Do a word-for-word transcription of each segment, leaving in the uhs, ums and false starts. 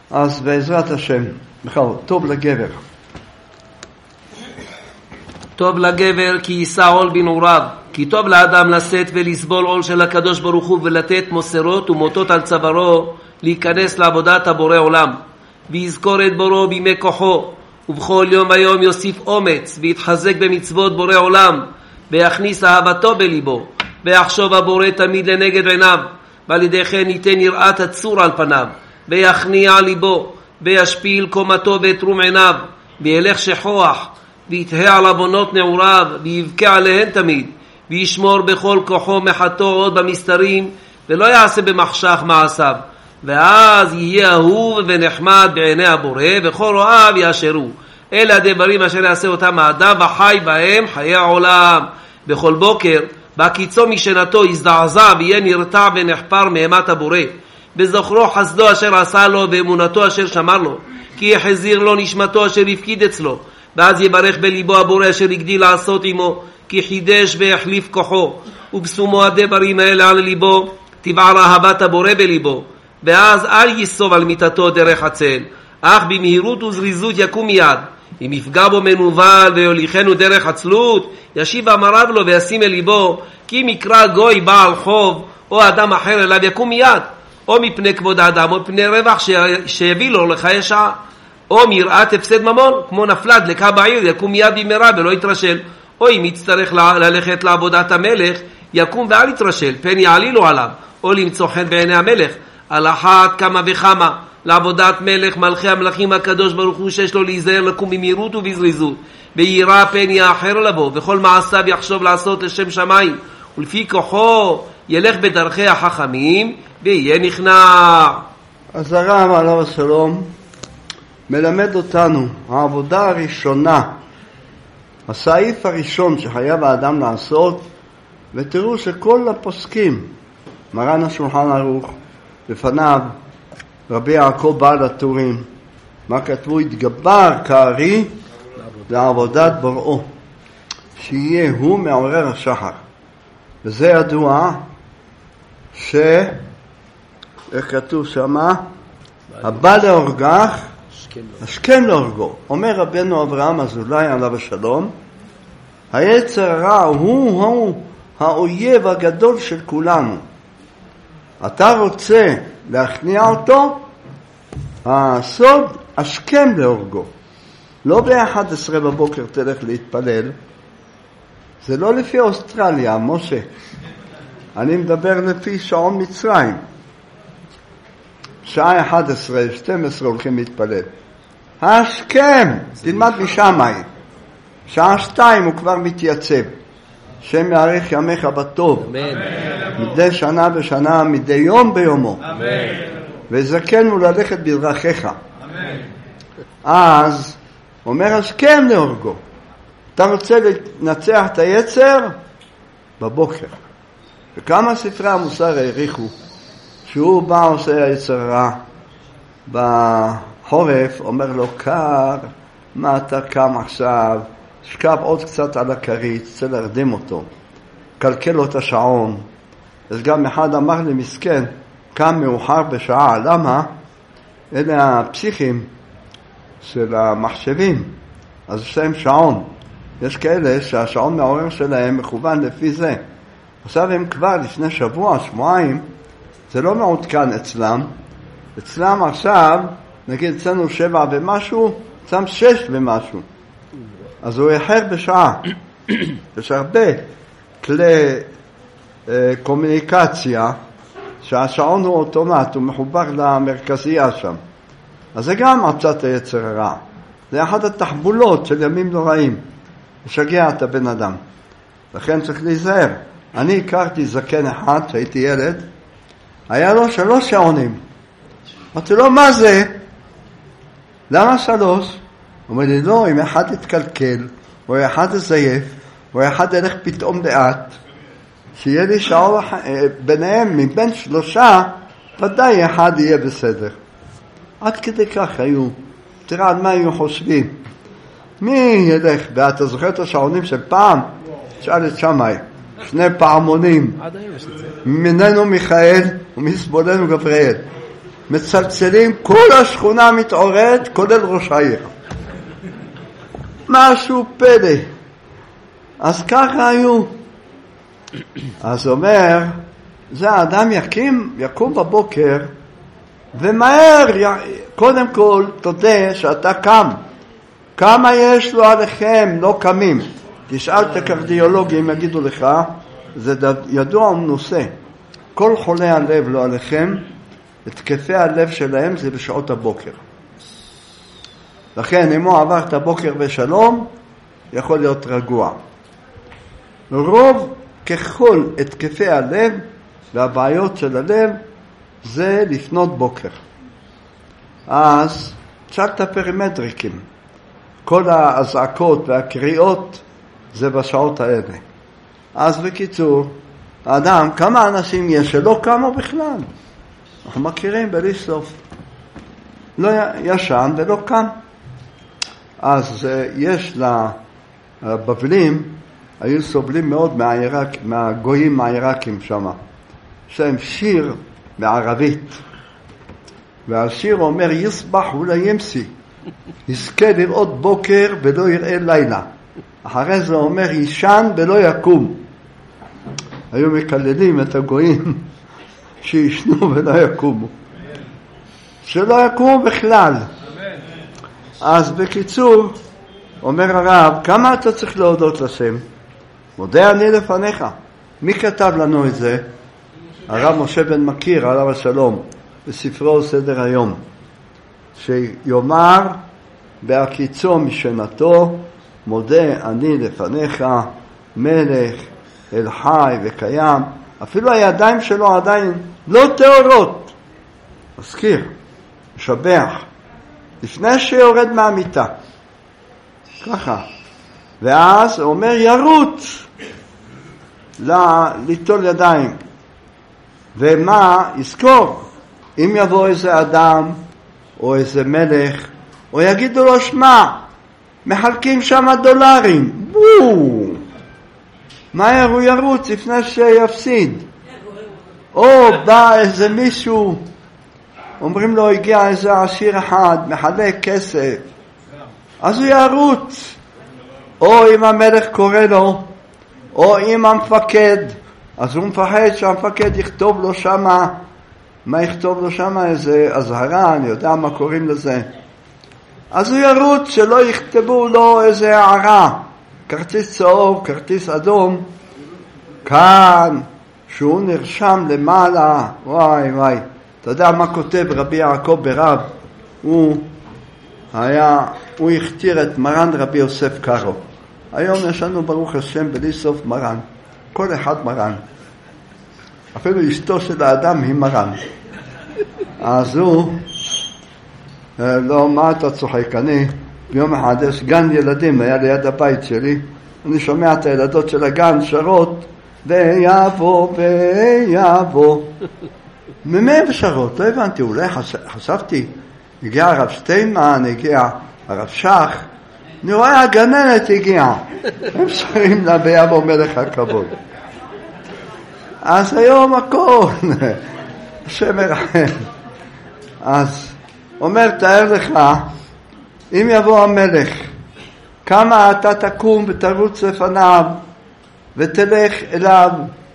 אז בעזרת השם, בכלל, טוב לגבר. טוב לגבר כי יישא עול בנעוריו, כי טוב לאדם לשאת ולסבול עול של הקדוש ברוך הוא ולתת מוסרות ומוטות על צווארו, להיכנס לעבודת הבורא עולם, ויזכור את בורו בימי כוחו, ובכל יום ויום יוסיף אומץ ויתחזק במצוות בורא עולם, ויכניס אהבתו בליבו, ויחשוב הבורא תמיד לנגד עיניו, ועל ידי כן ייתן יראת הצור על פניו, ויכניע ליבו, וישפיל קומתו ואת עיניו, וילך שכוח, ויתהה על עוונות נעוריו, ויבכה עליהן תמיד, וישמור בכל כוחו מחתו עוד במסתרים, ולא יעשה במחשך מעשיו, ואז יהיה אהוב ונחמד בעיני הבורא, וכל רואיו יאשרו. אלה הדברים אשר יעשה אותם האדם, וחי בהם חיי העולם. בכל בוקר בקיצו משנתו יזדעזע ויהיה נרתע ונחפר מאימת הבורא, בזכרו חסדו אשר עשה לו ואמונתו אשר שמר לו, כי יחזיר לו נשמתו אשר יפקיד אצלו, ואז יברך בליבו הבורא אשר יגדיל לעשות עמו, כי חידש והחליף כוחו, ובשומו הדברים האלה על ליבו, תבער אהבת הבורא בליבו, ואז אל יסוב על מיטתו דרך הצל, אך במהירות וזריזות יקום מיד. אם יפגע בו מנוול ויוליכנו דרך עצלות, ישיב אמריו לו וישים אל ליבו, כי מקרא גוי בעל חוב או אדם אחר אליו יקום מיד, או מפני כבוד האדם או מפני רווח שיביא לו לחיי שעה, או מיראת הפסד ממון, כמו נפלה דלקה בעיר, יקום מיד במהרה ולא יתרשל, או אם יצטרך ללכת לעבודת המלך, יקום ואל יתרשל, פן יעלילו עליו, או למצוא חן בעיני המלך. על אחת כמה וכמה לעבודת מלך מלכי המלכים הקדוש ברוך הוא, שיש לו להיזהר לקום במהירות ובזריזות, וירא פן יאחר לבוא, וכל מעשיו יחשוב לעשות לשם שמיים, ולפי כוחו ילך בדרכי החכמים ויהיה נכנע. אז הרב עליו השלום מלמד אותנו העבודה הראשונה, הסעיף הראשון שחייב האדם לעשות, ותראו שכל הפוסקים, מרן השולחן ערוך, לפניו רבי יעקב בעל הטורים, מה כתבו? התגבר כארי לעבודת בוראו, שיהיה הוא מעורר השחר. וזה ידוע ש... איך כתוב שמה? הבא להורגך השכם להורגו. אומר רבנו אברהם אזולאי עליו השלום, היצר הרע הוא הוא האויב הגדול של כולנו. אתה רוצה להכניע אותו, הסוד השכם להורגו. לא ב-אחת עשרה בבוקר תלך להתפלל, זה לא לפי אוסטרליה, משה. אני מדבר לפי שעון מצרים. שעה אחת עשרה, שתים עשרה הולכים להתפלל. השכם, תלמד משמאי. שעה שתיים הוא כבר מתייצב. שם יאריך ימיך בטוב. אמן. מדי שנה בשנה, מדי יום ביומו. אמן. וזכנו ללכת בדרכיך. אמן. אז אומר השכם להורגו. אתה רוצה לנצח את היצר? בבוקר. וכמה ספרי המוסר העריכו שהוא בא עושה היצר רע בחורף, אומר לו קר, מה אתה קם עכשיו? שקב עוד קצת על הכרית, צריך להרדים אותו, קלקל לו את השעון. אז גם אחד אמר לי, מסכן, קם מאוחר בשעה. למה? אלה הפסיכים של המחשבים, אז יש להם שעון. יש כאלה שהשעון מעורר שלהם מכוון לפי זה. עכשיו הם כבר לפני שבוע, שבועיים, זה לא מעודכן אצלם. אצלם עכשיו, נגיד אצלנו שבע ומשהו, אצלם שש ומשהו. אז הוא יחר בשעה. יש הרבה כלי אה, קומוניקציה שהשעון הוא אוטומט, הוא מחובר למרכזייה שם. אז זה גם עצת היצר הרע. זה אחת התחבולות של ימים נוראים. משגע את הבן אדם. לכן צריך להיזהר. אני הכרתי זקן אחד, שהייתי ילד, היה לו שלוש שעונים. אמרתי לו, מה זה? למה שלוש? הוא אומר לי, לא, אם אחד יתקלקל, או אחד יזייף, או אחד ילך פתאום לאט, שיהיה לי שעון ביניהם, מבין שלושה, ודאי אחד יהיה בסדר. עד כדי כך היו. תראה על מה היו חושבים. מי ילך? ואתה זוכר את השעונים של פעם? שאל את שמאי. שני פעמונים. ממנו מיכאל ומסבולנו גבריאל. מצלצלים, כל השכונה מתעוררת, כולל ראש העיר. משהו פלא. אז ככה היו. אז אומר, זה האדם יקים, יקום בבוקר, ומהר, קודם כל, תודה שאתה קם. כמה יש לו עליכם, לא קמים. תשאל את הקרדיולוגים, יגידו לך, זה ידוע ומנוסה. כל חולי הלב לא עליכם, התקפי הלב שלהם זה בשעות הבוקר. לכן, אם הוא עבר את הבוקר בשלום, יכול להיות רגוע. רוב ככל התקפי הלב והבעיות של הלב זה לפנות בוקר. אז תשאל את הפרימטריקים. כל הזעקות והקריאות זה בשעות האלה. אז בקיצור, האדם, כמה אנשים יש שלא קמו בכלל? אנחנו מכירים בלי סוף. לא ישן ולא קם. אז יש לבבלים, היו סובלים מאוד מהעירק, מהגויים מהעירקים שם. יש להם שיר בערבית. והשיר אומר, יסבח אולי ימסי. יזכה לראות בוקר ולא יראה לילה. אחרי זה אומר, ישן ולא יקום. היו מקללים את הגויים שישנו ולא יקומו. שלא יקומו בכלל. אז בקיצור, אומר הרב, כמה אתה צריך להודות לשם? מודה אני לפניך. מי כתב לנו את זה? הרב משה בן מכיר, עליו השלום, בספרו סדר היום, שיאמר בהקיצו משנתו, מודה אני לפניך, מלך, אל חי וקיים. אפילו הידיים שלו עדיין לא טהורות. מזכיר, משבח, לפני שיורד מהמיטה. ככה. ואז הוא אומר ירוץ ליטול ידיים. ומה? יזכור, אם יבוא איזה אדם או איזה מלך, או יגידו לו, שמע, מחלקים שם דולרים. בואו. מהר הוא ירוץ לפני שיפסיד. או בא איזה מישהו, אומרים לו, הגיע איזה עשיר אחד, מחלק כסף. אז הוא ירוץ. או אם המלך קורא לו, או אם המפקד, אז הוא מפחד שהמפקד יכתוב לו שמה, מה יכתוב לו שמה? איזה הזהרה, אני יודע מה קוראים לזה. אז הוא ירוץ שלא יכתבו לו איזה הערה, כרטיס צהוב, כרטיס אדום, כאן, שהוא נרשם למעלה, וואי וואי. אתה יודע מה כותב רבי יעקב ברב? הוא היה, הוא הכתיר את מרן רבי יוסף קארו. היום יש לנו ברוך השם בלי סוף מרן. כל אחד מרן. אפילו אשתו של האדם היא מרן. אז הוא, לא, מה אתה צוחק? אני, ביום אחד יש גן ילדים, היה ליד הבית שלי. אני שומע את הילדות של הגן שרות, ויבוא ויבוא. ממה בשרות? לא הבנתי, אולי חשבתי, הגיע הרב שטיינמן, הגיע הרב שח, אני רואה הגננת הגיעה. הם שרים לה ויבוא מלך הכבוד. אז היום הכל, השם ירחם. אז אומר, תאר לך, אם יבוא המלך, כמה אתה תקום ותרוץ לפניו, ותלך אליו,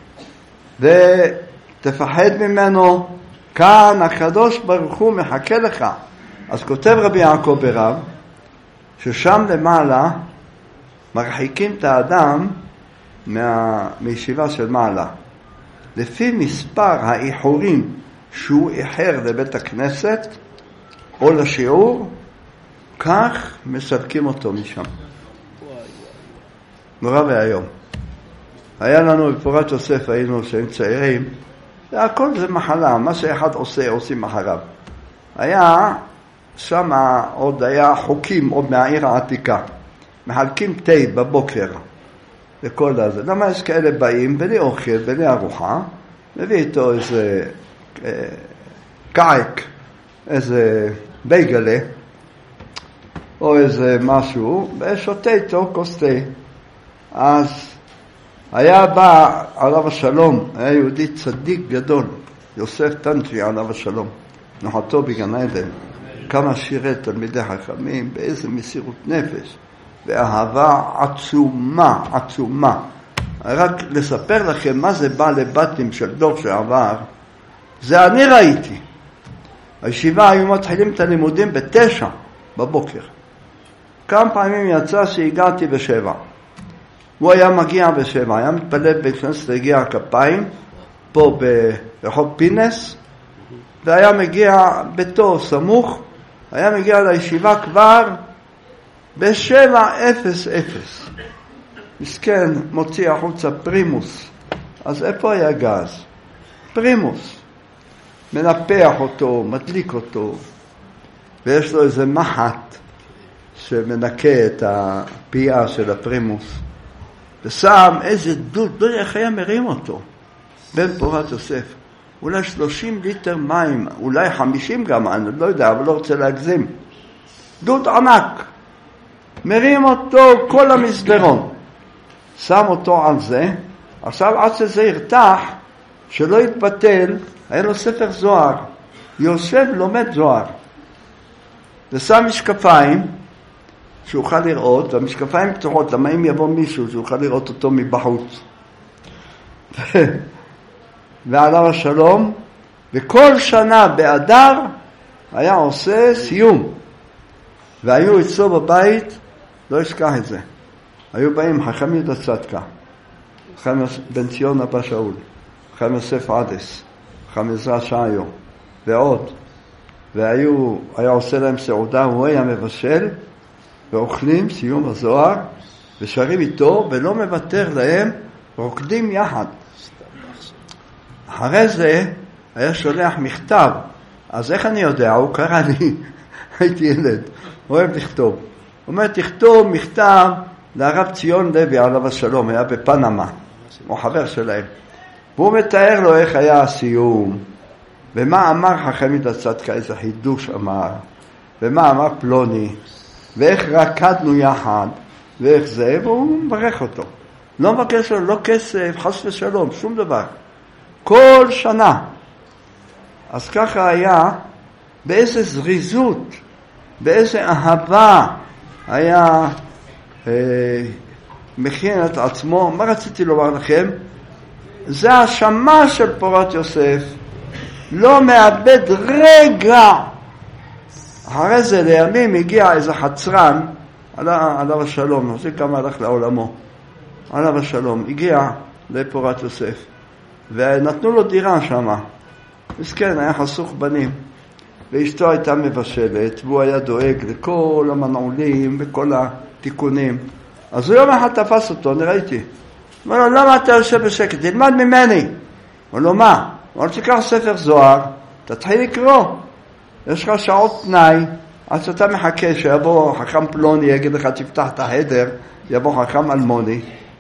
ותפחד ממנו, כאן הקדוש ברוך הוא מחכה לך. אז כותב רבי יעקב ברב, ששם למעלה, מרחיקים את האדם מה... מישיבה של מעלה. לפי מספר האיחורים שהוא איחר לבית הכנסת, או לשיעור, כך מסלקים אותו משם. נורא והיום. היה לנו בפורת יוסף, היינו שהם צעירים, הכל זה מחלה, מה שאחד עושה, עושים אחריו. היה שם עוד היה חוקים, עוד מהעיר העתיקה. מחלקים תה בבוקר, לכל הזה. למה יש כאלה באים, בלי אוכל, בלי ארוחה, מביא איתו איזה אה, קעק, איזה בייגלה, או איזה משהו, ושותה איתו כוס תה. אז היה בא עליו השלום, היה יהודי צדיק גדול, יוסף טנטרי עליו השלום. נוחתו בגן עדן, כמה שירי תלמידי חכמים, באיזה מסירות נפש, ואהבה עצומה, עצומה. רק לספר לכם מה זה בא לבתים של דור שעבר, זה אני ראיתי. הישיבה היו מתחילים את הלימודים בתשע בבוקר. כמה פעמים יצא שהגעתי בשבע. הוא היה מגיע בשבע, היה מתפלל בכנסת להגיע הכפיים, פה ברחוב פינס, והיה מגיע ביתו סמוך, היה מגיע לישיבה כבר בשבע אפס אפס. מסכן, מוציא החוצה פרימוס. אז איפה היה גז? פרימוס. מנפח אותו, מדליק אותו, ויש לו איזה מחט שמנקה את הפייה של הפרימוס. ושם איזה דוד, לא יודע איך היה מרים אותו, בן פורת יוסף. אולי שלושים ליטר מים, אולי חמישים גם, אני לא יודע, אבל לא רוצה להגזים. דוד ענק. מרים אותו כל המסדרון. שם אותו על זה, עכשיו עד שזה ירתח, שלא יתבטל, היה לו ספר זוהר. יושב לומד זוהר. ושם משקפיים, שאוכל לראות, והמשקפיים פתוחות, למה אם יבוא מישהו שאוכל לראות אותו מבחוץ. ועליו השלום, וכל שנה באדר היה עושה סיום. והיו אצלו בבית, לא אשכח את זה. היו באים חכם יהודה צדקה, חכם בן ציון אבא שאול, חכם יוסף עדס, חכם עזרא שעיו, ועוד. והיו, היה עושה להם סעודה, הוא היה מבשל, ואוכלים סיום הזוהר, ושרים איתו, ולא מוותר להם, רוקדים יחד. אחרי זה היה שולח מכתב. אז איך אני יודע? הוא קרא לי, הייתי ילד, הוא אוהב לכתוב. הוא אומר, תכתוב מכתב לרב ציון לוי עליו השלום, היה בפנמה, הוא חבר שלהם. והוא מתאר לו איך היה הסיום, ומה אמר חכם יהודה צדקה, איזה חידוש אמר, ומה אמר פלוני, ואיך רקדנו יחד, ואיך זה, והוא מברך אותו. לא מבקש לו, לא כסף, חס ושלום, שום דבר. כל שנה. אז ככה היה, באיזה זריזות, באיזה אהבה, היה אה, מכין את עצמו. מה רציתי לומר לכם? זה השמה של פורת יוסף. לא מאבד רגע. אחרי זה לימים הגיע איזה חצרן, עליו השלום, לא יודע כמה הלך לעולמו, עליו השלום, הגיע לפורת יוסף, ונתנו לו דירה שם. מסכן, היה חסוך בנים, ואשתו הייתה מבשלת, והוא היה דואג לכל המנעולים וכל התיקונים. אז הוא יום אחד תפס אותו, אני ראיתי. הוא אומר לו, למה אתה יושב בשקט? תלמד ממני. הוא אומר לו, מה? הוא אומר, תיקח ספר זוהר, תתחיל לקרוא. יש לך שעות תנאי, אז אתה מחכה שיבוא חכם פלוני, יגיד לך, תפתח את החדר, יבוא חכם אלמוני.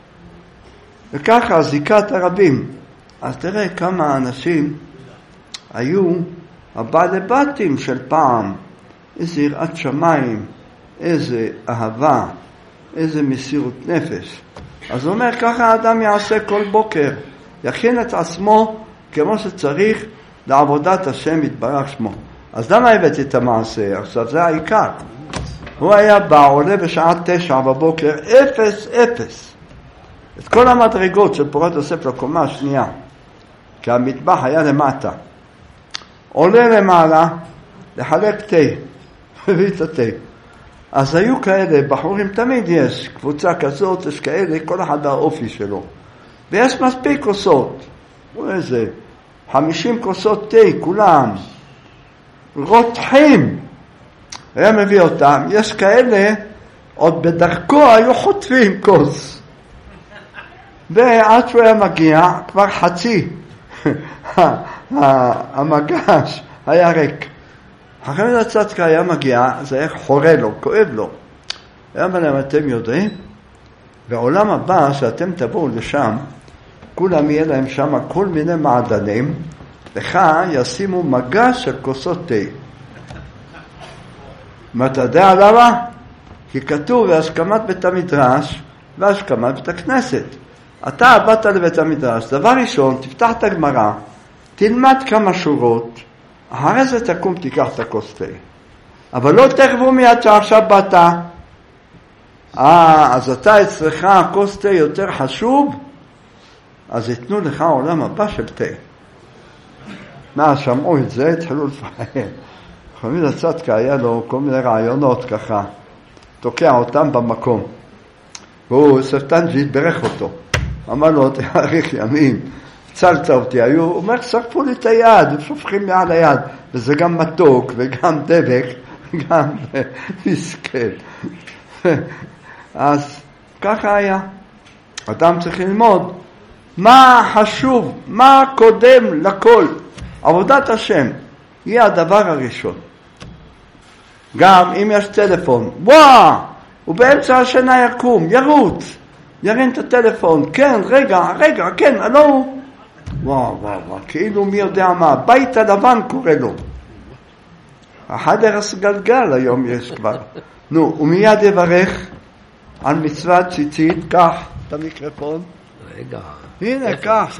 וככה זיקת הרבים. אז תראה כמה אנשים היו הבעלי בתים של פעם, איזה יראת שמיים, איזה אהבה, איזה מסירות נפש. אז הוא אומר, ככה האדם יעשה כל בוקר, יכין את עצמו כמו שצריך לעבודת השם יתברך שמו. אז למה הבאתי את המעשה? עכשיו זה העיקר. הוא היה בא, עולה בשעה תשע בבוקר, אפס אפס. את כל המדרגות של פורת יוסף לקומה השנייה, כי המטבח היה למטה. עולה למעלה, לחלק תה, מביא את התה. אז היו כאלה, בחורים תמיד יש, קבוצה כזאת, יש כאלה, כל אחד האופי שלו. ויש מספיק כוסות. הוא איזה, חמישים כוסות תה, כולם. רותחים. היה מביא אותם. יש כאלה, עוד בדרכו היו חוטפים כוס. ועד שהוא היה מגיע, כבר חצי. המגש היה ריק. חכם יהודה צדקה היה מגיע, זה היה חורה לו, כואב לו. היה מלהם, אתם יודעים? בעולם הבא שאתם תבואו לשם, כולם יהיה להם שם כל מיני מעדנים, לך ישימו מגש של כוסות תה. מה אתה יודע למה? כי כתוב בהשכמת בית המדרש והשכמת בית הכנסת. אתה באת לבית המדרש, דבר ראשון, תפתח את הגמרא, תלמד כמה שורות, אחרי זה תקום תיקח את הכוס תה. אבל לא תחבו מיד שעכשיו באת. אה, אז אתה אצלך הכוס תה יותר חשוב, אז יתנו לך עולם הבא של תה. מה, שמעו את זה, התחילו לפחד. חמיד הצדקה היה לו כל מיני רעיונות ככה, תוקע אותם במקום. והוא, ספטנג'י, ברך אותו. אמר לו, תאריך ימים, צלצה אותי, היו, הוא אומר, שרפו לי את היד, הם שופכים מעל היד, וזה גם מתוק, וגם דבק, גם מסכן. אז ככה היה. אדם צריך ללמוד, מה חשוב, מה קודם לכל. עבודת השם היא הדבר הראשון. גם אם יש טלפון, וואו, הוא באמצע השינה יקום, ירוץ, ירים את הטלפון, כן, רגע, רגע, כן, הלו, וואו, וואו, וואו, כאילו מי יודע מה, בית הלבן קורא לו. החדר הסגלגל היום יש כבר. נו, ומיד יברך על מצוות ציצית, קח את המיקרופון. רגע. הנה, קח.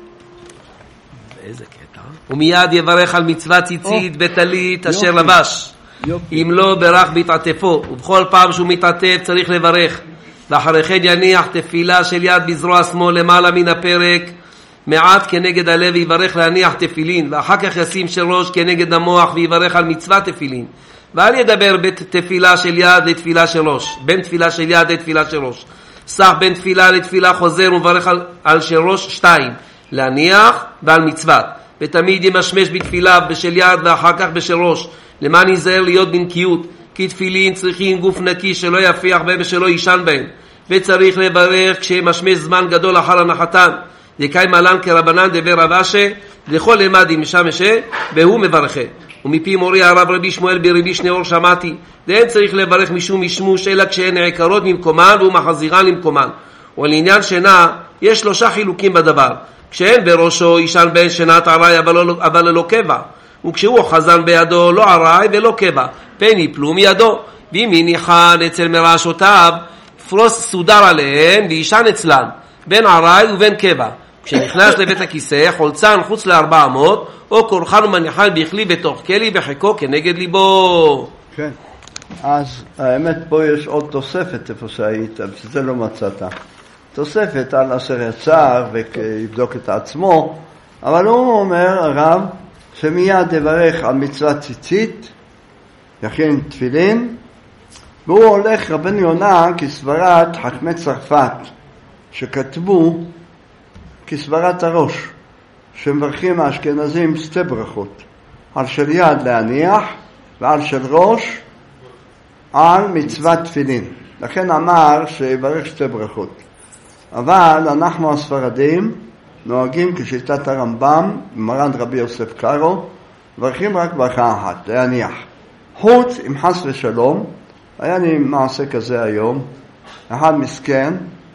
באיזה קטע? ומיד יברך על מצוות ציצית בטלית אשר לבש. אם לא ברך בהתעטפו, ובכל פעם שהוא מתעטף צריך לברך. ואחרי כן יניח תפילה של יד בזרוע שמאל למעלה מן הפרק, מעט כנגד הלב ויברך להניח תפילין, ואחר כך ישים של ראש כנגד המוח ויברך על מצוות תפילין. ואל ידבר בתפילה של יד לתפילה של ראש, בין תפילה של יד לתפילה של ראש. סך בין תפילה לתפילה חוזר וברך על, על של ראש שתיים, להניח ועל מצוות. ותמיד ימשמש בתפילה בשל יד ואחר כך בשל ראש, למען ייזהר להיות בנקיות, כי תפילין צריכים גוף נקי שלא יפיח בהם ושלא יישן בהם. וצריך לברך כשימשמש זמן גדול אחר הנחתן. יקי מלן כרבנן דבר רב אשה, לכל למד עם משמשה, והוא מברכת. ומפי מורי הרב רבי שמואל ברבי שניאור שמעתי, ואין צריך לברך משום משמוש, אלא כשהן נעקרות ממקומן והוא מחזירן למקומן. ולעניין שינה, יש שלושה חילוקים בדבר. כשהן בראשו ישן בין שינת ערי, אבל לא, אבל לא קבע. וכשהוא חזן בידו, לא ערי ולא קבע, פן יפלו מידו. ואם יניחן אצל מרעשותיו, פרוס סודר עליהן וישן אצלן, בין ערי ובין קבע. כשנכנס לבית הכיסא, חולצן חוץ לארבע אמות, או קורחן ומניחן בכלי בתוך כלי וחיקו כנגד ליבו. כן, אז האמת פה יש עוד תוספת איפה שהיית, שזה לא מצאת. תוספת על אשר יצר ויבדוק את עצמו, אבל הוא אומר, הרב, שמיד יברך על מצוות ציצית, יכין תפילין, והוא הולך רבן יונה כסברת חכמי צרפת, שכתבו כסברת הראש, שמברכים האשכנזים שתי ברכות, על של יד להניח ועל של ראש על מצוות תפילין. לכן אמר שיברך שתי ברכות. אבל אנחנו הספרדים נוהגים כשיטת הרמב"ם, מרן רבי יוסף קארו, מברכים רק ברכה אחת, להניח. חוץ אם חס ושלום, היה לי מעשה כזה היום, אחד מסכן,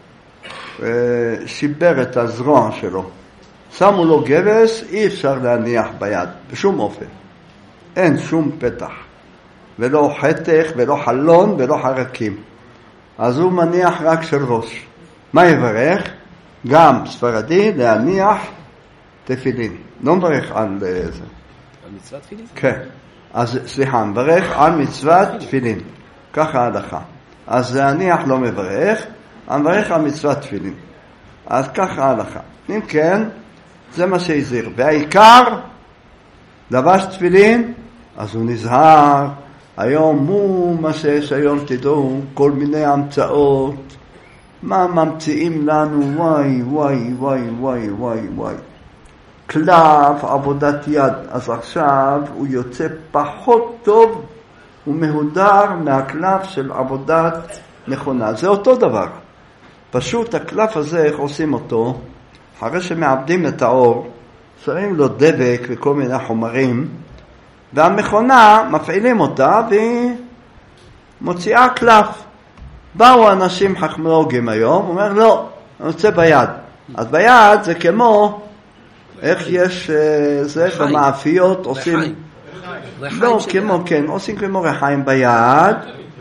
שיבר את הזרוע שלו. שמו לו גבס, אי אפשר להניח ביד, בשום אופן. אין שום פתח, ולא חתך, ולא חלון, ולא חרקים. אז הוא מניח רק של ראש. מה יברך? גם ספרדי להניח תפילין. לא מברך על זה. על מצוות תפילין? כן. אז סליחה, מברך על מצוות תפילין. ככה ההלכה. אז להניח לא מברך, אני מברך על מצוות תפילין. אז ככה ההלכה. אם כן, זה מה שהזהיר. והעיקר, לבש תפילין, אז הוא נזהר. היום הוא מה שיש היום, תדעו, כל מיני המצאות. מה ממציאים לנו? וואי, וואי, וואי, וואי, וואי, וואי. קלף, עבודת יד. אז עכשיו הוא יוצא פחות טוב ומהודר מהקלף של עבודת נכונה. זה אותו דבר. פשוט הקלף הזה, איך עושים אותו? אחרי שמעבדים את האור, שמים לו דבק וכל מיני חומרים, והמכונה מפעילים אותה והיא מוציאה קלף. באו אנשים חכמולוגים היום, אומר לא, אני רוצה ביד. אז ביד זה כמו, איך יש זה במאפיות, עושים, לא כמו, כן, עושים כמו רחיים ביד,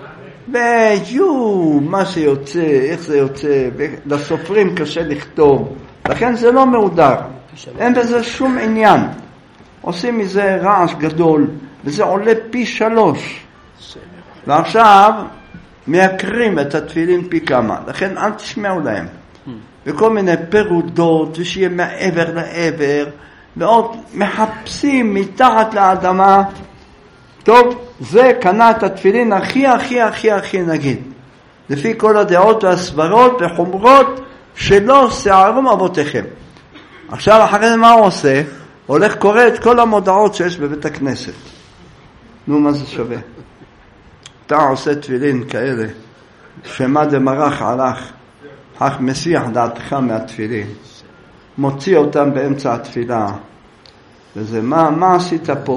ויו, מה שיוצא, איך זה יוצא, לסופרים קשה לכתוב, לכן זה לא מהודר, אין בזה שום עניין. עושים מזה רעש גדול, וזה עולה פי שלוש. ועכשיו מייקרים את התפילין פי כמה, לכן אל תשמעו להם. וכל מיני פירודות, ושיהיה מעבר לעבר, ועוד מחפשים מתחת לאדמה. טוב, זה קנה את התפילין הכי הכי הכי הכי נגיד. לפי כל הדעות והסברות וחומרות שלא שערום אבותיכם. עכשיו אחרי זה מה הוא עושה? הולך קורא את כל המודעות שיש בבית הכנסת. נו, מה זה שווה? אתה עושה תפילין כאלה, שמה דמרח הלך, אך מסיח דעתך מהתפילין, מוציא אותם באמצע התפילה, וזה מה, מה עשית פה?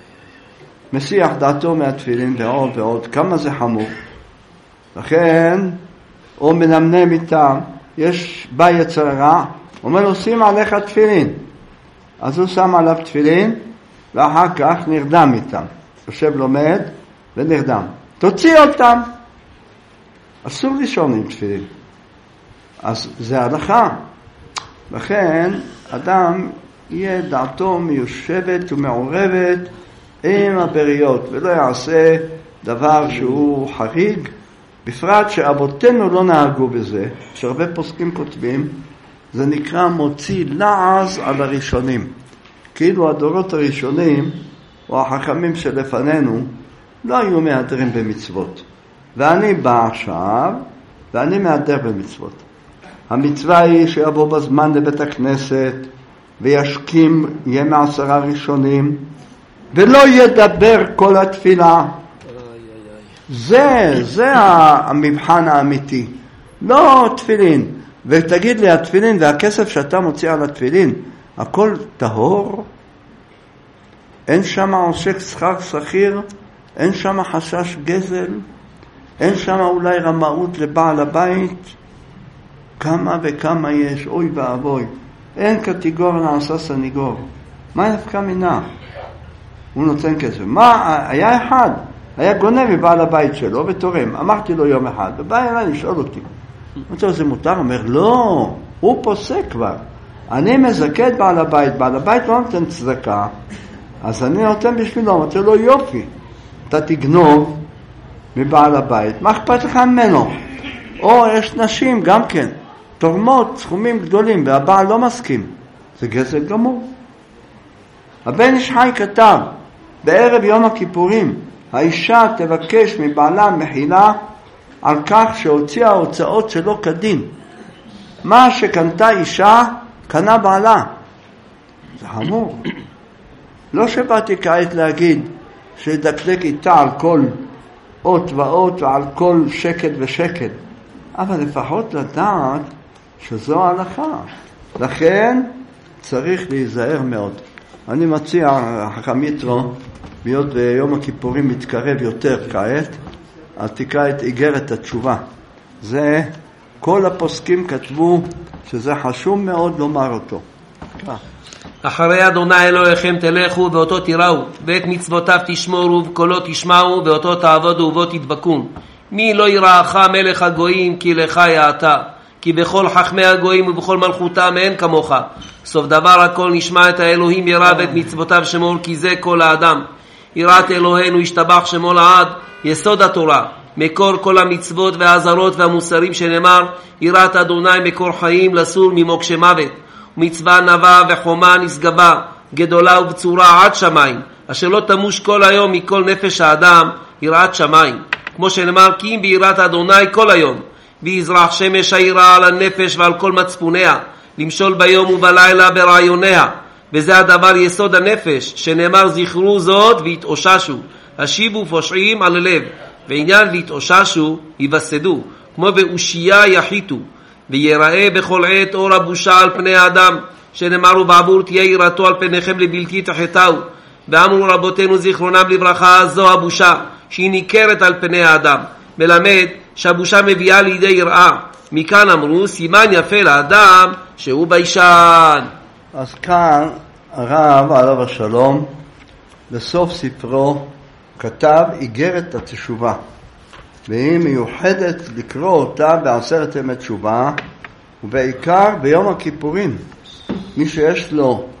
מסיח דעתו מהתפילין ועוד ועוד, כמה זה חמור. לכן, הוא מנמנם איתם, יש בא יצר רע, אומר לו, שים עליך תפילין. אז הוא שם עליו תפילין, ואחר כך נרדם איתם. יושב לומד ונרדם. תוציא אותם. אסור לישון עם תפילין. אז זה הלכה. לכן, אדם יהיה דעתו מיושבת ומעורבת עם הבריות, ולא יעשה דבר שהוא חריג, בפרט שאבותינו לא נהגו בזה, שהרבה פוסקים כותבים, זה נקרא מוציא לעז על הראשונים. כאילו הדורות הראשונים, או החכמים שלפנינו, לא היו מהדרים במצוות. ואני בא עכשיו, ואני מהדר במצוות. המצווה היא שיבוא בזמן לבית הכנסת, וישכים ימי עשרה ראשונים, ולא ידבר כל התפילה. זה, זה המבחן האמיתי. לא תפילין. ותגיד לי, התפילין והכסף שאתה מוציא על התפילין, הכל טהור? אין שם עושק שכר שכיר? אין שם חשש גזל? אין שם אולי רמאות לבעל הבית? כמה וכמה יש, אוי ואבוי. אין קטגור נעשה סניגור. מה יפקע מינה? הוא נותן כסף. מה, היה אחד, היה גונב מבעל הבית שלו ותורם. אמרתי לו יום אחד, ובא אליי לשאול אותי. אמרתי לו, זה מותר? אומר, לא, הוא פוסק כבר. אני מזכה את בעל הבית, בעל הבית לא נותן צדקה, אז אני נותן בשבילו. אמרתי לו, יופי, אתה תגנוב מבעל הבית, מה אכפת לך ממנו? או יש נשים גם כן, תורמות סכומים גדולים, והבעל לא מסכים. זה גזל גמור. הבן איש חי כתב, בערב יום הכיפורים, האישה תבקש מבעלה מחילה על כך שהוציאה ההוצאות שלא כדין. מה שקנתה אישה, קנה בעלה. זה חמור. לא שבאתי כעת להגיד שדקדק איתה על כל אות ואות ועל כל שקט ושקט, אבל לפחות לדעת שזו ההלכה. לכן צריך להיזהר מאוד. אני מציע, חכם יתרו, ביות ויום הכיפורים מתקרב יותר כעת, אז תקרא את איגרת התשובה. זה, כל הפוסקים כתבו שזה חשוב מאוד לומר אותו. אחרי אדוני אלוהיכם תלכו ואותו תיראו, ואת מצוותיו תשמורו וקולו תשמעו, ואותו תעבודו ובו תדבקון. מי לא יראך מלך הגויים כי לך יעתה, כי בכל חכמי הגויים ובכל מלכותם אין כמוך. סוף דבר הכל נשמע את האלוהים ירא ואת מצוותיו שמור, כי זה כל האדם. יראת אלוהינו ישתבח שמו לעד, יסוד התורה, מקור כל המצוות והעזרות והמוסרים, שנאמר יראת אדוני מקור חיים, לסור ממוקשי מוות. מצווה נבה וחומה נשגבה, גדולה ובצורה עד שמיים, אשר לא תמוש כל היום מכל נפש האדם יראת שמיים. כמו שנאמר, כי אם ביראת אדוני כל היום, ויזרח שמש היראה על הנפש ועל כל מצפוניה, למשול ביום ובלילה ברעיוניה. וזה הדבר יסוד הנפש, שנאמר זכרו זאת והתאוששו, השיבו פושעים על הלב, ועניין והתאוששו יבסדו, כמו באושייה יחיתו. ויראה בכל עת אור הבושה על פני האדם, שנאמר ובעבור תהיה יראתו על פניכם לבלתי תחתהו. ואמרו רבותינו זיכרונם לברכה, זו הבושה שהיא ניכרת על פני האדם, מלמד שהבושה מביאה לידי יראה. מכאן אמרו סימן יפה לאדם שהוא ביישן. אז כאן הרב עליו השלום בסוף ספרו כתב איגרת התשובה, והיא מיוחדת לקרוא אותה בעשרת ימי תשובה, ובעיקר ביום הכיפורים. מי שיש לו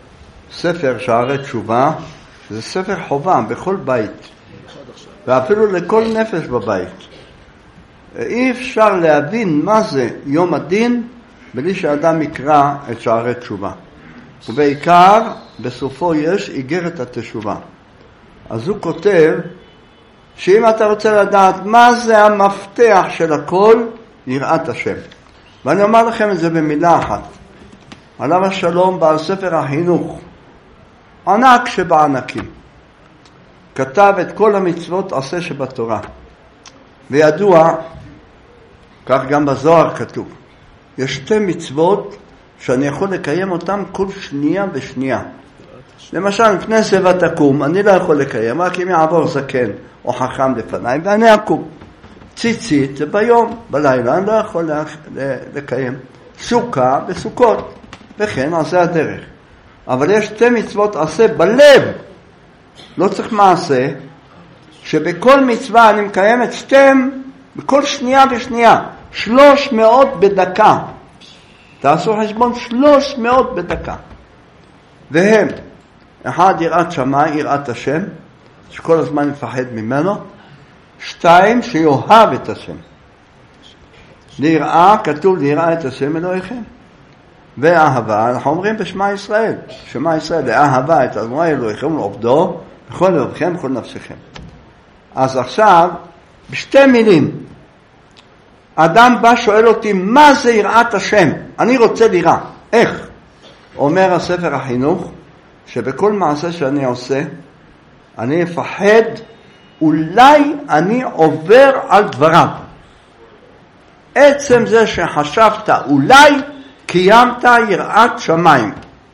ספר שערי תשובה, זה ספר חובה בכל בית, ואפילו לכל נפש בבית. אי אפשר להבין מה זה יום הדין בלי שאדם יקרא את שערי תשובה. ובעיקר בסופו יש איגרת התשובה. אז הוא כותב שאם אתה רוצה לדעת מה זה המפתח של הכל, יראת השם. ואני אומר לכם את זה במילה אחת. עליו השלום בעל ספר החינוך, ענק שבענקים, כתב את כל המצוות עשה שבתורה. וידוע, כך גם בזוהר כתוב, יש שתי מצוות שאני יכול לקיים אותם כל שנייה ושנייה. למשל, לפני שיבה תקום, אני לא יכול לקיים, רק אם יעבור זקן או חכם לפניי, ואני אקום. ציצית זה ביום, בלילה אני לא יכול לקיים. סוכה בסוכות, וכן עשה הדרך. אבל יש שתי מצוות עשה בלב, לא צריך מעשה, שבכל מצווה אני מקיים את שתיהם בכל שנייה ושנייה, שלוש מאות בדקה. תעשו חשבון, שלוש מאות בדקה. והם, אחד יראת שמיים, יראת השם, שכל הזמן יפחד ממנו. שתיים, שיאהב את השם. ליראה, כתוב ליראה את השם אלוהיכם. ואהבה, אנחנו אומרים בשמע ישראל, שמע ישראל, לאהבה את אדוני אלוהיכם ולעובדו, בכל לבבכם, בכל נפשכם. אז עכשיו, בשתי מילים, אדם בא שואל אותי, מה זה יראת השם? אני רוצה ליראה. איך? אומר הספר החינוך, שבכל מעשה שאני עושה, אני אפחד, אולי אני עובר על דבריו. עצם זה שחשבת, אולי קיימת יראת שמיים.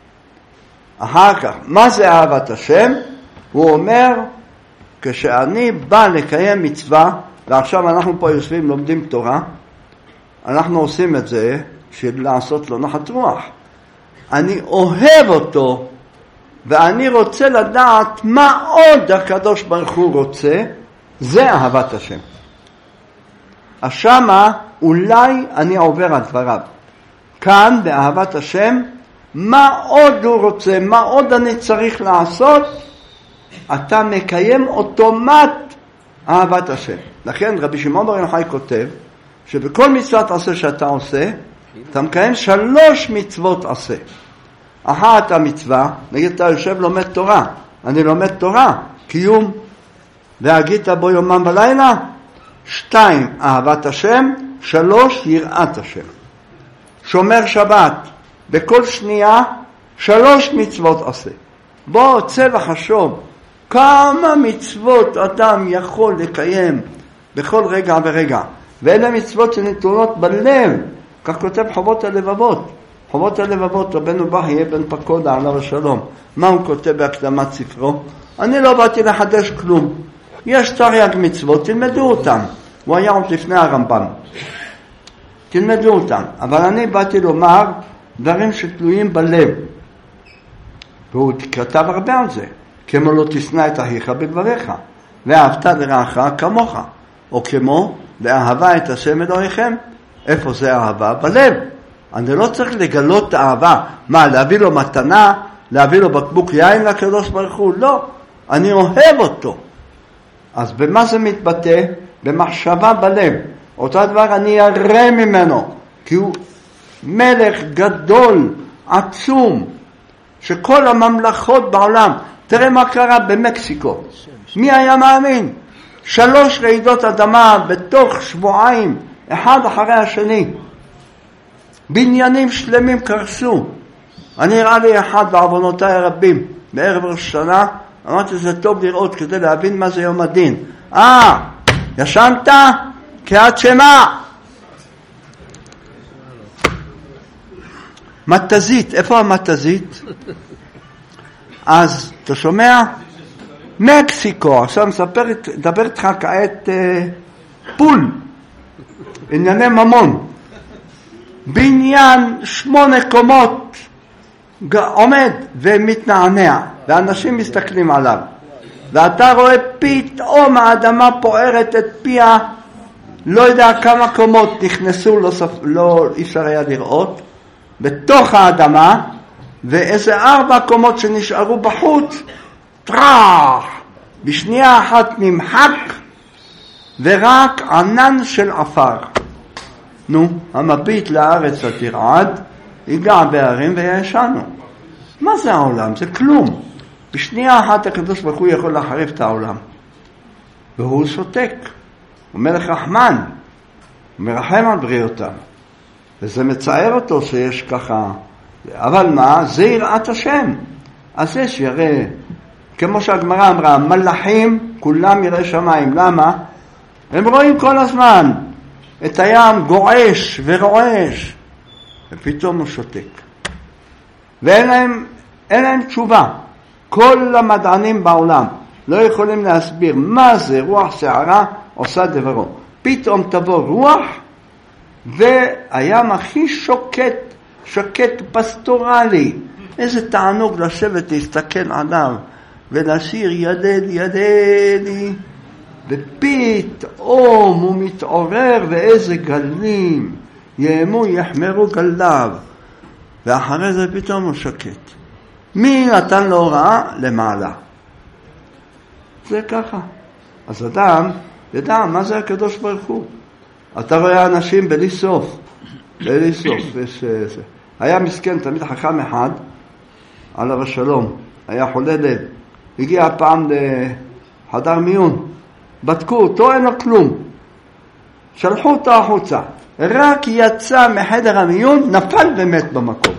אחר כך, מה זה אהבת השם? הוא אומר, כשאני בא לקיים מצווה, ועכשיו אנחנו פה יושבים, לומדים תורה, אנחנו עושים את זה בשביל לעשות לו נחת רוח. אני אוהב אותו, ואני רוצה לדעת מה עוד הקדוש ברוך הוא רוצה, זה אהבת השם. אז שמה אולי אני עובר על דבריו. כאן באהבת השם, מה עוד הוא רוצה, מה עוד אני צריך לעשות, אתה מקיים אוטומט אהבת השם. לכן רבי שמעון בר יוחאי כותב, שבכל מצוות עשה שאתה עושה, אתה מקיים שלוש מצוות עשה. אחת המצווה, נגיד אתה יושב לומד תורה, אני לומד תורה, קיום, והגית בו יומם בלילה. שתיים, אהבת השם. שלוש, יראת השם. שומר שבת, בכל שנייה, שלוש מצוות עשה. בוא צא וחשוב, כמה מצוות אדם יכול לקיים בכל רגע ורגע. ואלה מצוות שנתונות בלב, כך כותב חובות הלבבות. חובות הלבבות, רבנו בחייא בן פקודה עליו השלום. מה הוא כותב בהקדמת ספרו? אני לא באתי לחדש כלום. יש תרי"ג מצוות, תלמדו אותם. הוא היה עוד לפני הרמב"ם. תלמדו אותם. אבל אני באתי לומר דברים שתלויים בלב. והוא כתב הרבה על זה. כמו לא תשנא את אחיך בדבריך, ואהבת לרעך כמוך. או כמו לאהבה את השם אלוהיכם. איפה זה אהבה? בלב. אני לא צריך לגלות את האהבה. מה, להביא לו מתנה? להביא לו בקבוק יין לקדוש ברוך הוא? לא. אני אוהב אותו. אז במה זה מתבטא? במחשבה בלב. אותו דבר אני ירא ממנו, כי הוא מלך גדול, עצום, שכל הממלכות בעולם, תראה מה קרה במקסיקו. מי היה מאמין? שלוש רעידות אדמה בתוך שבועיים, אחד אחרי השני. בניינים שלמים קרסו. אני ראה לי אחד בעוונותיי הרבים, בערב ראש שנה, אמרתי זה טוב לראות כדי להבין מה זה יום הדין. אה, ישנת? קריאת שמע. מתזית, איפה המתזית? אז, אתה שומע? מקסיקו, עכשיו מספר, דבר איתך כעת אה, פול, ענייני ממון. בניין שמונה קומות עומד ומתנענע, ואנשים מסתכלים עליו. ואתה רואה פתאום האדמה פוערת את פיה, לא יודע כמה קומות נכנסו, לא, לא אפשר היה לראות, בתוך האדמה, ואיזה ארבע קומות שנשארו בחוץ, טרח, בשנייה אחת נמחק, ורק ענן של עפר. נו, המביט לארץ התרעד, ייגע בהרים וישנו. מה זה העולם? זה כלום. בשנייה אחת הקדוש ברוך הוא יכול להחריב את העולם. והוא שותק. הוא מלך רחמן. הוא מרחם על בריאותם. וזה מצער אותו שיש ככה. אבל מה? זה יראת השם. אז יש יראה. כמו שהגמרא אמרה, מלאכים כולם יראי שמיים. למה? הם רואים כל הזמן את הים גועש ורועש. ופתאום הוא שותק. ואין להם, אין להם תשובה. כל המדענים בעולם לא יכולים להסביר מה זה רוח שערה עושה דברו. פתאום תבוא רוח והים הכי שוקט, שקט פסטורלי. איזה תענוג לשבת להסתכל עליו ולשיר ידד ידדי. ופתאום הוא מתעורר ואיזה גלים יאמו יחמרו גליו. ואחרי זה פתאום הוא שקט. מי נתן לו הוראה? למעלה. זה ככה. אז אדם ידע מה זה הקדוש ברוך הוא. אתה רואה אנשים בלי סוף. בלי סוף. יש, זה. היה מסכן תמיד חכם אחד, עליו השלום. היה חולה לב. הגיע פעם לחדר מיון. בדקו אותו, אין לו כלום. שלחו אותו החוצה. רק יצא מחדר המיון, נפל ומת במקום.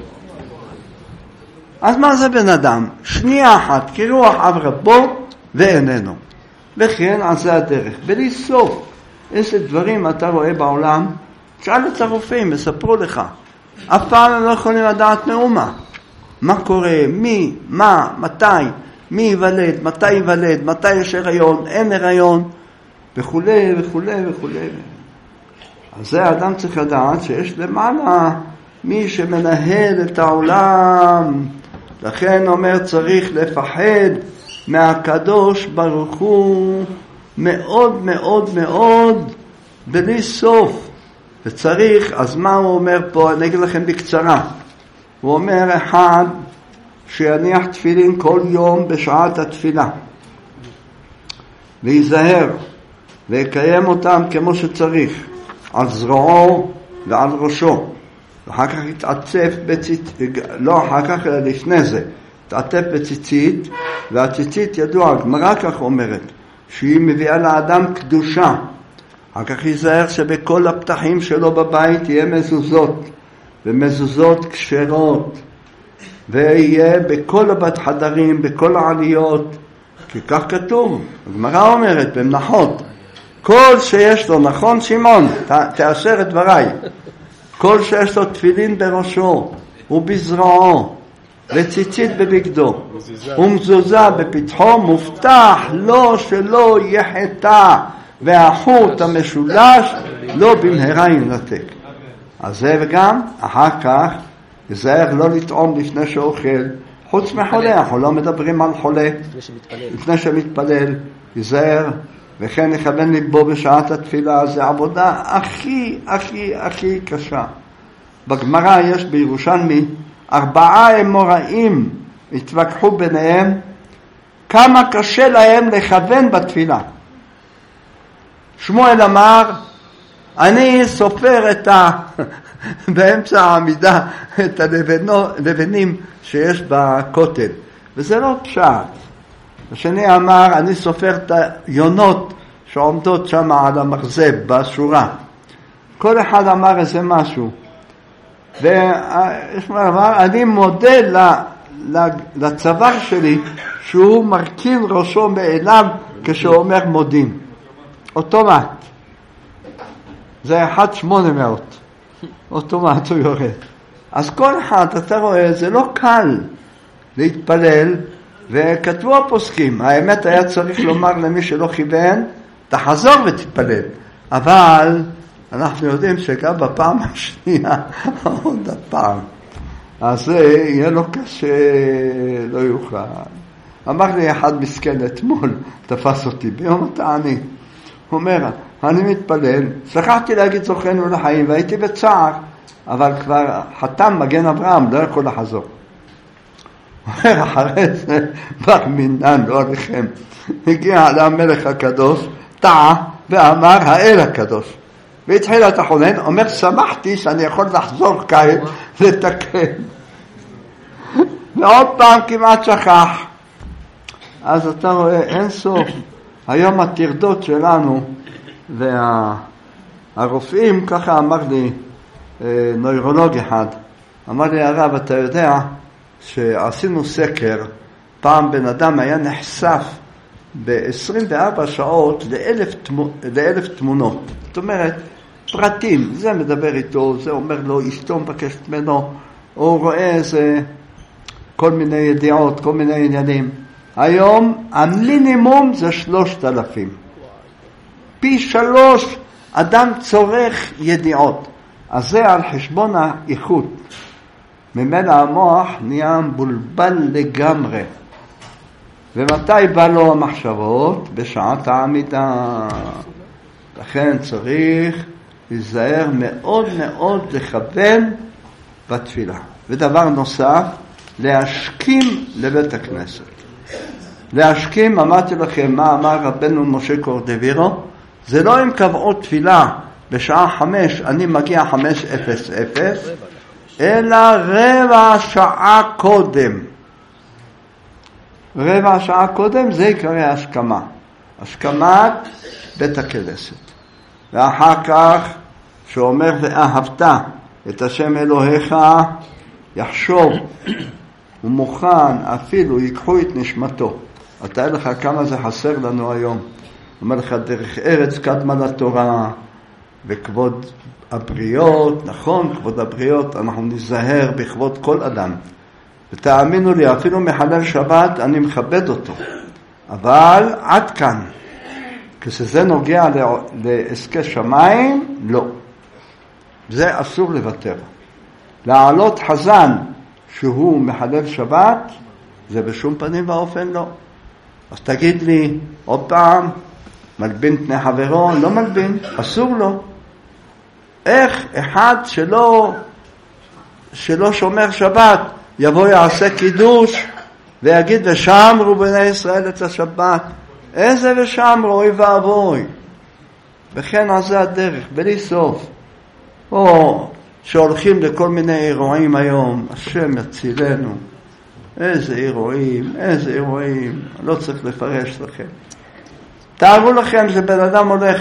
אז מה זה בן אדם? שנייה אחת, כרוח עברה בו ואיננו. וכן על זה הדרך. בלי סוף, איזה דברים אתה רואה בעולם, שאל את הרופאים, יספרו לך. אף פעם הם לא יכולים לדעת מאומה. מה קורה, מי, מה, מתי, מי ייוולד, מתי ייוולד, מתי יש הריון, אין הריון, וכו' וכו' וכו'. אז זה האדם צריך לדעת שיש למעלה מי שמנהל את העולם. לכן אומר צריך לפחד מהקדוש ברוך הוא מאוד מאוד מאוד בלי סוף. וצריך, אז מה הוא אומר פה? אני אגיד לכם בקצרה. הוא אומר אחד שיניח תפילין כל יום בשעת התפילה ויזהר ויקיים אותם כמו שצריך על זרועו ועל ראשו, ואחר כך יתעצף בציצית, לא אחר כך אלא לפני זה, יתעטף בציצית, והציצית ידוע, הגמרא כך אומרת, שהיא מביאה לאדם קדושה. אחר כך ייזהר שבכל הפתחים שלו בבית יהיה מזוזות, ומזוזות כשרות, ויהיה בכל הבת חדרים, בכל העליות, כי כך כתוב, הגמרא אומרת במנחות, כל שיש לו, נכון שמעון, ת, תאשר את דבריי, כל שיש לו תפילין בראשו ובזרועו וציצית בבגדו ומזוזה בפתחו, מובטח לו שלא יחטא והחוט המשולש לא במהרה ינתק. אז זה וגם אחר כך יזהר לא לטעום לפני שאוכל, חוץ מחולה, אנחנו לא מדברים על חולה, לפני שמתפלל יזהר, וכן יכוון לבו בשעת התפילה. זה עבודה הכי הכי הכי קשה. בגמרא יש בירושלמי ארבעה אמוראים התווכחו ביניהם כמה קשה להם לכוון בתפילה. שמואל אמר, אני סופר את ה... באמצע העמידה את הלבנים שיש בכותל, וזה לא פשט. השני אמר, אני סופר את היונות שעומדות שם על המחזב בשורה. כל אחד אמר איזה משהו. וישמעאל אמר, אני מודה לצוואר שלי שהוא מרכין ראשו מאליו כשאומר מודים. אוטומט. זה אחד שמונה מאות. אוטומט הוא יורד. אז כל אחד, אתה רואה, זה לא קל להתפלל, וכתבו הפוסקים. האמת היה צריך לומר למי שלא כיוון, תחזור ותתפלל. אבל אנחנו יודעים שגם בפעם השנייה, עוד הפעם. אז זה יהיה לו קשה, לא יוכל. אמר לי אחד מסכן אתמול, תפס אותי ביום התענית. הוא אומר, אני מתפלל, שכחתי להגיד זוכנו לחיים, והייתי בצער, אבל כבר חתם מגן אברהם, לא יכול לחזור. אומר אחרי זה, בר מינן, לא עליכם. הגיע למלך הקדוש, טעה, ואמר האל הקדוש. והתחיל את החונן, אומר, שמחתי שאני יכול לחזור כעת לתקן. ועוד פעם כמעט שכח. אז אתה רואה, אין סוף. היום התרדות שלנו, והרופאים, ככה אמר לי נוירולוג אחד, אמר לי הרב, אתה יודע שעשינו סקר, פעם בן אדם היה נחשף ב-עשרים וארבע שעות לאלף, לאלף תמונות. זאת אומרת, פרטים, זה מדבר איתו, זה אומר לו, אשתו מבקשת ממנו, הוא רואה איזה כל מיני ידיעות, כל מיני עניינים. היום המינימום זה שלושת אלפים. פי שלוש אדם צורך ידיעות. אז זה על חשבון האיכות. ממנה המוח נהיה מבולבל לגמרי. ומתי בא לו המחשבות? בשעת העמידה. לכן צריך להיזהר מאוד מאוד לכוון בתפילה. ודבר נוסף, להשכים לבית הכנסת. להשכים, אמרתי לכם מה אמר רבנו משה קורדווירו, זה לא אם קבעו תפילה בשעה חמש, אני מגיע חמש אפס אפס, אלא רבע שעה קודם. רבע שעה קודם זה יקרא השכמה. השכמת בית הכנסת. ואחר כך, שאומר ואהבת את השם אלוהיך, יחשוב, הוא מוכן, אפילו ייקחו את נשמתו. אתה לך כמה זה חסר לנו היום. אומר לך, דרך ארץ קדמה לתורה, וכבוד הבריות, נכון, כבוד הבריות, אנחנו נזהר בכבוד כל אדם. ותאמינו לי, אפילו מחלל שבת, אני מכבד אותו. אבל עד כאן, כשזה נוגע לעסקי שמיים, לא. זה אסור לוותר. לעלות חזן שהוא מחלל שבת, זה בשום פנים ואופן לא. אז תגיד לי, עוד פעם, מלבין פני חברו, לא מלבין, אסור לו. איך אחד שלא, שלא שומר שבת, יבוא יעשה קידוש, ויגיד ושמרו בני ישראל את השבת. איזה ושמרו, אוי ואבוי. וכן על זה הדרך, בלי סוף. או שהולכים לכל מיני אירועים היום, השם יצילנו. איזה אירועים, איזה אירועים, לא צריך לפרש לכם. תארו לכם שבן אדם הולך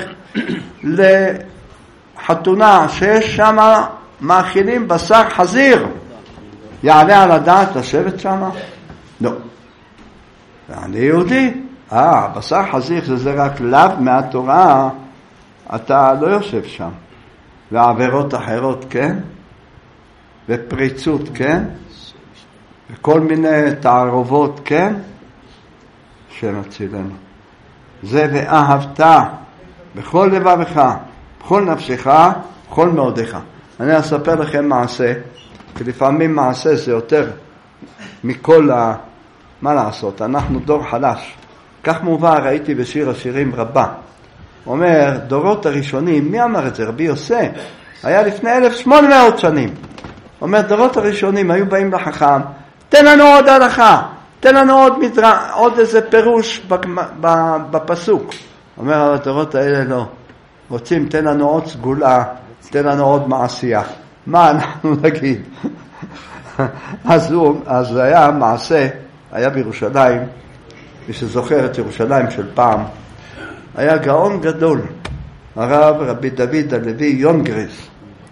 לחתונה שיש שם מאכילים בשר חזיר. יעלה על הדעת לשבת שם? לא. אני יהודי. אה, בשר חזיר זה רק לאו מהתורה, אתה לא יושב שם. ועבירות אחרות, כן? ופריצות, כן? וכל מיני תערובות, כן? שנצילנו. זה ואהבת בכל לבבך, בכל נפשך, בכל מאודך. אני אספר לכם מעשה, כי לפעמים מעשה זה יותר מכל ה... מה לעשות? אנחנו דור חדש. כך מובא, ראיתי בשיר השירים רבה. אומר, דורות הראשונים, מי אמר את זה? רבי יוסף. היה לפני אלף שמונה מאות שנים. אומר, דורות הראשונים היו באים לחכם, תן לנו עוד הלכה, תן לנו עוד, מדרש, עוד איזה פירוש בפסוק. אומר, הדורות האלה לא. רוצים, תן לנו עוד סגולה, תן לנו עוד מעשייה. מה אנחנו נגיד? אז, הוא, אז היה מעשה, היה בירושלים, מי שזוכר את ירושלים של פעם, היה גאון גדול, הרב רבי דוד הלוי יונגריס.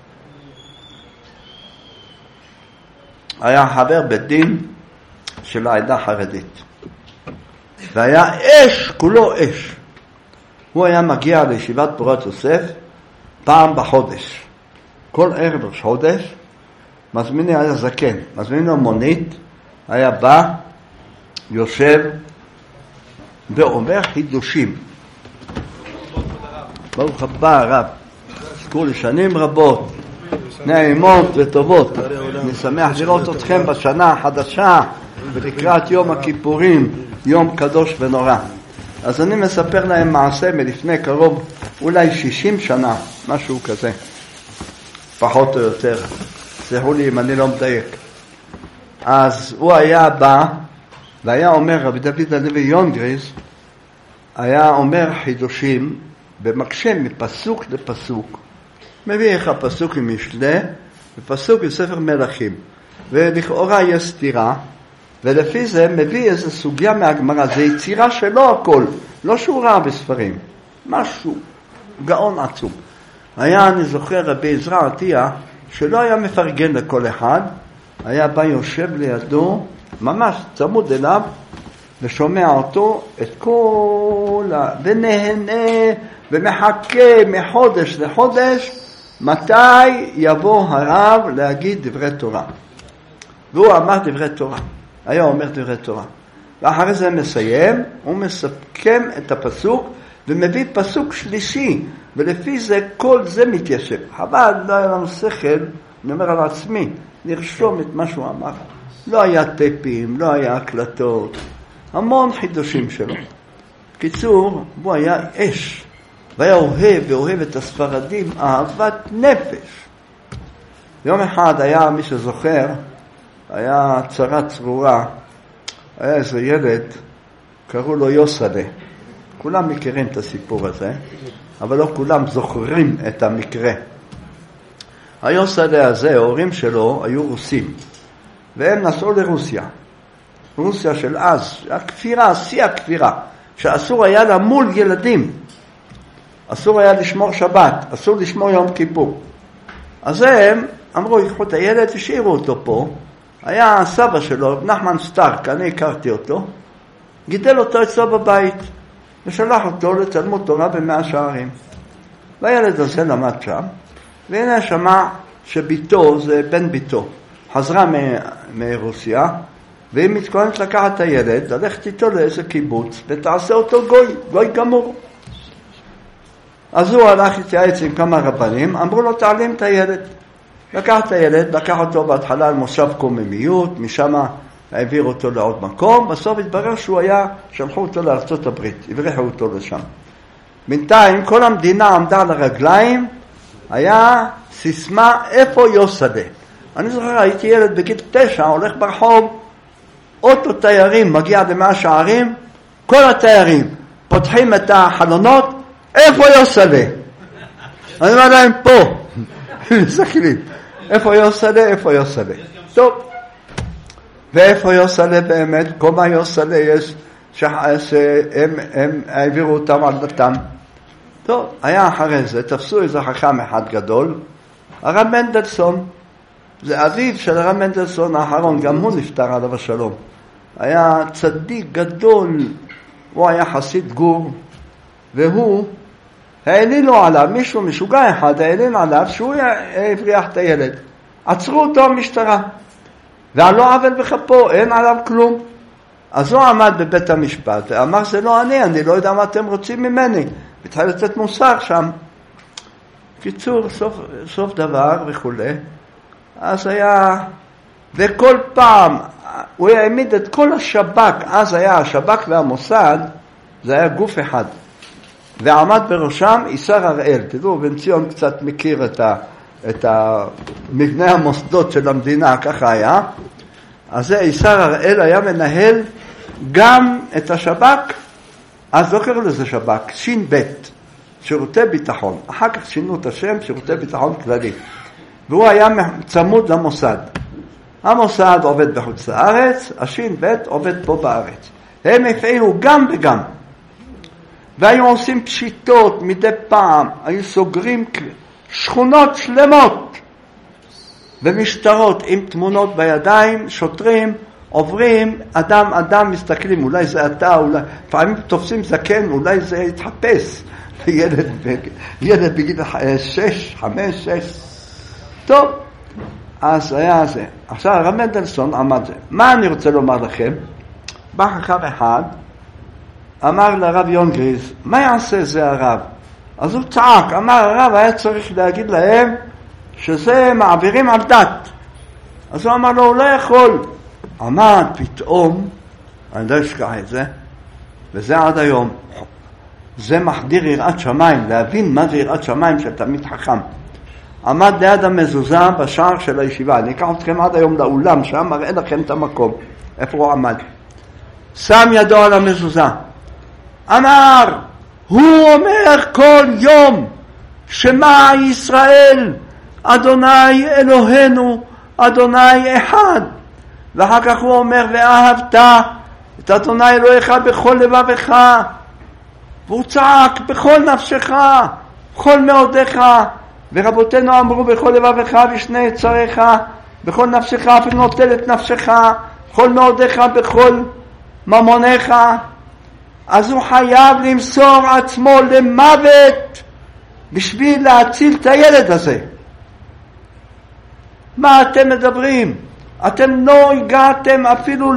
היה חבר בית דין של העדה החרדית. והיה אש, כולו אש. הוא היה מגיע לישיבת פורת יוסף פעם בחודש. כל ערב ראש חודש, מזמיני היה זקן, מזמיני לו מונית, היה בא, יושב, ואומר חידושים. ברוך הבא הרב, זכו לשנים רבות, נעימות וטובות. אני שמח לראות אתכם בשנה החדשה ולקראת יום הכיפורים, יום קדוש ונורא. אז אני מספר להם מעשה מלפני קרוב אולי שישים שנה, משהו כזה, פחות או יותר. סלחו לי אם אני לא מדייק. אז הוא היה בא, והיה אומר, רבי דוד הלוי יונגריס, היה אומר חידושים, במקשה מפסוק לפסוק. מביא איך הפסוק עם משלה, ופסוק עם ספר מלכים. ולכאורה יש סתירה, ולפי זה מביא איזו סוגיה מהגמרא, זה יצירה שלו הכל, לא שהוא ראה בספרים, משהו, גאון עצום. היה, אני זוכר, רבי עזרא עטיה, שלא היה מפרגן לכל אחד, היה בא יושב לידו, ממש צמוד אליו, ושומע אותו את כל ה... ונהנה ומחכה מחודש לחודש, מתי יבוא הרב להגיד דברי תורה. והוא אמר דברי תורה, היה אומר דברי תורה. ואחרי זה מסיים, הוא מסכם את הפסוק, ומביא פסוק שלישי, ולפי זה כל זה מתיישב. אבל לא היה לנו שכל, אני אומר על עצמי, לרשום את מה שהוא אמר. לא היה טפים, לא היה הקלטות, המון חידושים שלו. קיצור, הוא היה אש, והיה אוהב ואוהב את הספרדים, אהבת נפש. יום אחד היה, מי שזוכר, היה צרה צרורה, היה איזה ילד, קראו לו יוסלה. כולם מכירים את הסיפור הזה, אבל לא כולם זוכרים את המקרה. היוסלה הזה, ההורים שלו היו רוסים, והם נסעו לרוסיה. רוסיה של אז, הכפירה, שיא הכפירה, שאסור היה למול ילדים. אסור היה לשמור שבת, אסור לשמור יום כיפור. אז הם אמרו, ייקחו את הילד, השאירו אותו פה. היה סבא שלו, נחמן סטארק, אני הכרתי אותו, גידל אותו אצלו בבית, ושלח אותו לתלמוד תורה במאה שערים. והילד הזה למד שם, והנה שמע שביתו, זה בן ביתו, חזרה מ- מרוסיה, והיא מתכוננת לקחת את הילד, ללכת איתו לאיזה קיבוץ, ותעשה אותו גוי, גוי גמור. אז הוא הלך להתייעץ עם כמה רבנים, אמרו לו תעלים את הילד. לקח את הילד, לקח אותו בהתחלה למושב קוממיות, משם העביר אותו לעוד מקום, בסוף התברר שהוא היה, שלחו אותו לארצות הברית, הבריחו אותו לשם. בינתיים כל המדינה עמדה על הרגליים, היה סיסמה איפה יוסלה. אני זוכר, הייתי ילד בגיל תשע, הולך ברחוב, אוטו תיירים מגיע למאה שערים, כל התיירים פותחים את החלונות, איפה יוסלה? אני אומר להם פה, מסתכלים, איפה יוסלה, איפה יוסלה? טוב, ואיפה יוסלה באמת? כמה יוסלה יש שהם הם העבירו אותם על דתם. טוב, היה אחרי זה, תפסו איזה חכם אחד גדול, הרב מנדלסון, זה אביו של הרב מנדלסון האחרון, גם הוא נפטר עליו השלום. היה צדיק גדול, הוא היה חסיד גור, והוא העלילו עליו, מישהו משוגע אחד העליל עליו שהוא הבריח את הילד. עצרו אותו המשטרה, ועל לא עוול בכפו, אין עליו כלום. אז הוא עמד בבית המשפט ואמר, זה לא אני, אני לא יודע מה אתם רוצים ממני. התחיל לתת מוסר שם. קיצור, סוף, סוף דבר וכו'. אז היה, וכל פעם הוא העמיד את כל השב"כ, אז היה השב"כ והמוסד, זה היה גוף אחד. ועמד בראשם איסר הראל. תדעו, בן ציון קצת מכיר את, ה, את המבנה המוסדות של המדינה, ככה היה. אז זה איסר הראל היה מנהל גם את השב"כ, אז לא קראו לזה שב"כ, שין בית, שירותי ביטחון. אחר כך שינו את השם, שירותי ביטחון כללי. והוא היה צמוד למוסד. המוסד עובד בחוץ לארץ, השין בית עובד פה בארץ. הם הפעילו גם וגם. והיו עושים פשיטות מדי פעם, היו סוגרים שכונות שלמות ומשטרות עם תמונות בידיים, שוטרים עוברים, אדם אדם מסתכלים, אולי זה אתה, אולי פעמים תופסים זקן, אולי זה יתחפש ילד, ילד בגיל שש, חמש, שש. טוב, אז היה זה. עכשיו הרב מנדלסון עמד זה. מה אני רוצה לומר לכם? בא חכם אחד, אמר לרב יונגריז, מה יעשה זה הרב? אז הוא צעק, אמר הרב היה צריך להגיד להם שזה מעבירים על דת. אז הוא אמר לו, הוא לא יכול. עמד פתאום, אני לא אשכח את זה, וזה עד היום, זה מחדיר יראת שמיים, להבין מה זה יראת שמיים של תלמיד חכם. עמד ליד המזוזה בשער של הישיבה. אני אקח אתכם עד היום לאולם, שם מראה לכם את המקום, איפה הוא עמד. שם ידו על המזוזה. אמר, הוא אומר כל יום, שמע ישראל, אדוני אלוהינו, אדוני אחד. ואחר כך הוא אומר, ואהבת את אדוני אלוהיך בכל לבבך. והוא צעק, בכל נפשך, בכל מאודיך. ורבותינו אמרו, בכל לבבך ושני יצריך, בכל נפשך, אפילו נוטל את נפשך, בכל מאודיך, בכל ממונך. אז הוא חייב למסור עצמו למוות בשביל להציל את הילד הזה. מה אתם מדברים? אתם לא הגעתם אפילו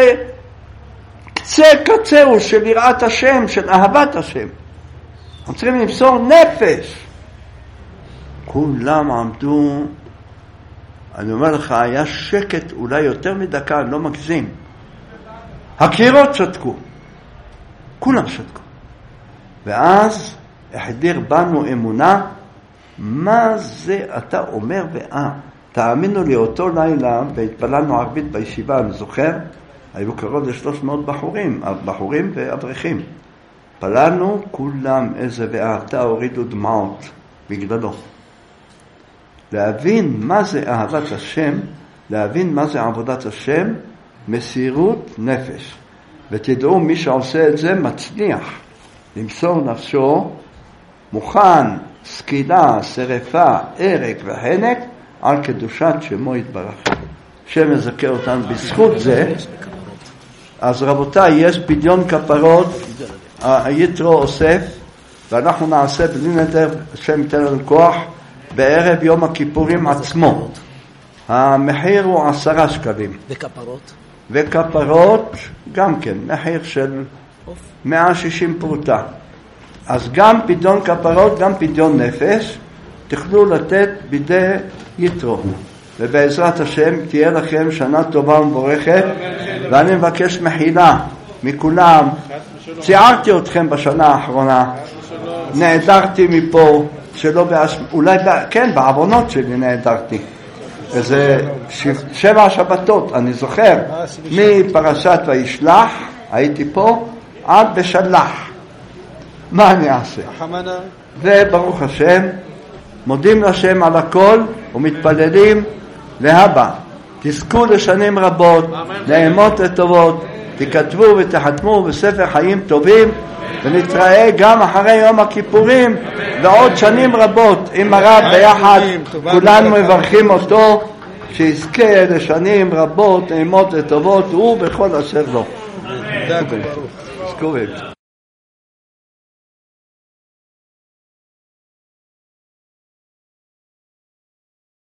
לקצה קצהו של יראת השם, של אהבת השם. אנחנו צריכים למסור נפש. כולם עמדו, אני אומר לך, היה שקט אולי יותר מדקה, לא מגזים. הקירות שתקו. כולם שתקו. ואז החדיר בנו אמונה, מה זה אתה אומר ואה? תאמינו לי, אותו לילה, והתפללנו ערבית בישיבה, אני זוכר, היו קרוב ל-שלוש מאות בחורים, בחורים ואברכים. פללנו, כולם איזה ואהתה הורידו דמעות בגללו. להבין מה זה אהבת השם, להבין מה זה עבודת השם, מסירות נפש. ותדעו, מי שעושה את זה מצליח למסור נפשו, מוכן, סקילה, שרפה, ערק והנק, על קדושת שמו יתברך. שם יזכה אותנו בזכות זה. אז רבותיי, יש פדיון כפרות, היתרו אוסף, ואנחנו נעשה בלי נדר, השם ייתן לנו כוח, בערב יום הכיפורים עצמו. המחיר הוא עשרה שקלים. וכפרות? וכפרות גם כן, מחיר של מאה ושישים פרוטה. אז גם פדיון כפרות, גם פדיון נפש, תוכלו לתת בידי יתרו. ובעזרת השם תהיה לכם שנה טובה ומבורכת, ואני מבקש מחילה מכולם. ציערתי אתכם בשנה האחרונה, נעדרתי מפה, שלא באש... אולי ב... כן, בעוונות שלי נעדרתי. איזה ש... שבע שבתות, אני זוכר, מפרשת וישלח, הייתי פה, עד בשלח. מה אני אעשה? וברוך השם, מודים לשם על הכל ומתפללים להבא. תזכו לשנים רבות, נעימות וטובות, תכתבו ותחתמו בספר חיים טובים, ונתראה גם אחרי יום הכיפורים ועוד שנים רבות עם הרב ביחד. כולנו מברכים אותו שיזכה לשנים רבות, נעימות וטובות, הוא בכל אשר לו. תזכו את זה.